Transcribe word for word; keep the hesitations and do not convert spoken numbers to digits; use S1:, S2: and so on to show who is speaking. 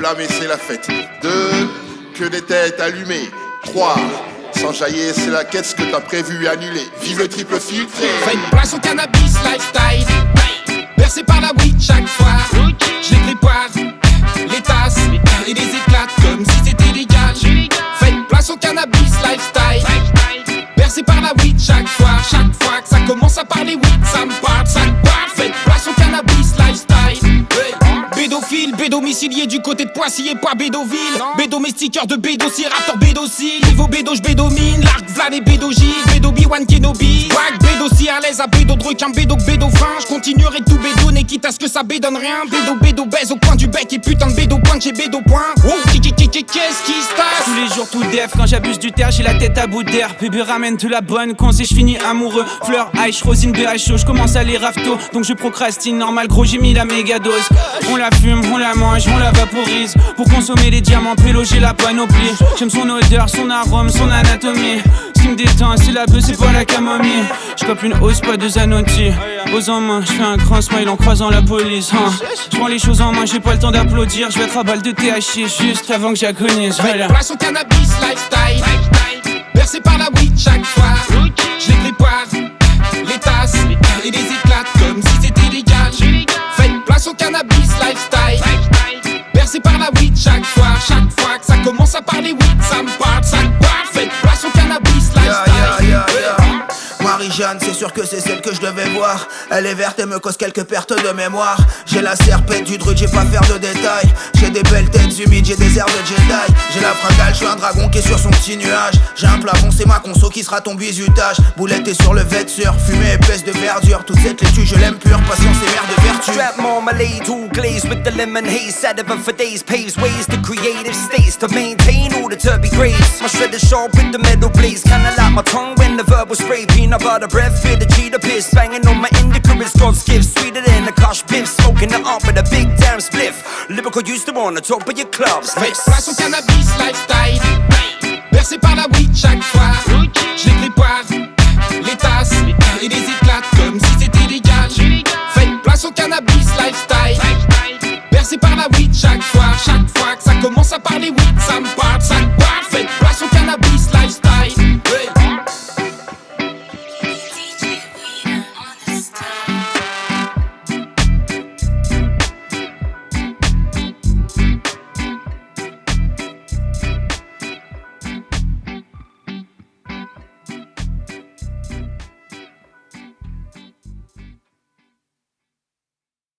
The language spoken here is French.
S1: flammer c'est la fête. Deux, que des têtes allumées. Trois, sans jaillir c'est la quête, ce que t'as prévu annuler. Vive le triple filtré.
S2: Faites place au cannabis lifestyle. Bercé par la weed chaque fois. Je les prépare, les tasses et les éclates comme si c'était légal. Faites place au cannabis lifestyle. Bercé par la weed chaque fois. Chaque fois que ça commence à parler weed, ça me parle, ça me parle. Faites place au cannabis lifestyle. Hey. Bédophile, bédomicilier du côté de Poissy et pas Bédoville. Bédomestiqueur de bédociraptor, bédocile. Niveau bédo, j'bédomine, l'arc, v'là les bédogiles. Bédo Obi-Wan Kenobi. Wack, bédo si à l'aise à bédo de requin, bédo bédo fin. J'continuerai de tout bédonner quitte à ce que ça bédonne rien. Bédo bédo baise au coin du bec et putain de bédo pointe chez bédo point. Oh, qu'est-ce qui se passe?
S3: Tous les jours tout def, quand j'abuse du terre, j'ai la tête à bout d'air. Bébé ramène de la bonne, quand c'est j'finis amoureux. Fleur, H, Rosine, B H O, j'commence à les rafto. Donc je procrastine, normal gros j'ai mis la méga dose. On la fume, on la mange, on la vaporise. Pour consommer les diamants, péloger la panoplie. J'aime son odeur, son arôme, son anatomie. Ce qui me détend, c'est la beuh, c'est pas la camomille. J'cope une hausse, pas de Zanotti. Aux en main, j'fais un grand smile en croisant la police. Hein. J'prends les choses en main, j'ai pas le temps d'applaudir. J'vais être à balle de T H C juste avant que j'agonise. Voilà.
S2: Place au cannabis lifestyle. Bercé par la weed chaque fois. Je les prépare, les tasses et les éclates comme si c'était légal. Faites place au cannabis lifestyle. Bercé par la weed chaque fois. Chaque fois que ça commence à parler weed, ça me parle, ça me parle. Faites place au cannabis lifestyle.
S4: Yeah, yeah, yeah, yeah. Marie-Jeanne, c'est sûr que c'est celle que je devais voir. Elle est verte et me cause quelques pertes de mémoire. J'ai la serpette du druide, j'ai pas faire de détails. J'ai des belles têtes humides, j'ai des airs de Jedi. J'ai la fringale, je suis un dragon qui est sur son petit nuage. J'ai un plafond, c'est ma conso qui sera ton bizutage. Boulette est sur le vêture, fumée épaisse de verdure. Toute cette laitue, je l'aime pure, patience et mère de vertu.
S5: Strap marmalade, all glazed with the lemon haze. Sat of for days, paves ways to creative states to maintain all the turby grades. My shredder sharp with the metal blades, kinda like my tongue when the verbal spray. Peanut butter breath, fear the cheetah piss. Banging on my indica, it's God's gift. Sweeter than a kush piff, smoking it up with a big damn spliff. Lyrical used to on the top of your clubs.
S2: Faites place au cannabis lifestyle. Bercé par la weed chaque fois. Je les prépare, les tasses et les éclates comme si c'était légal. Faites place au cannabis lifestyle. Bercé par la weed chaque fois.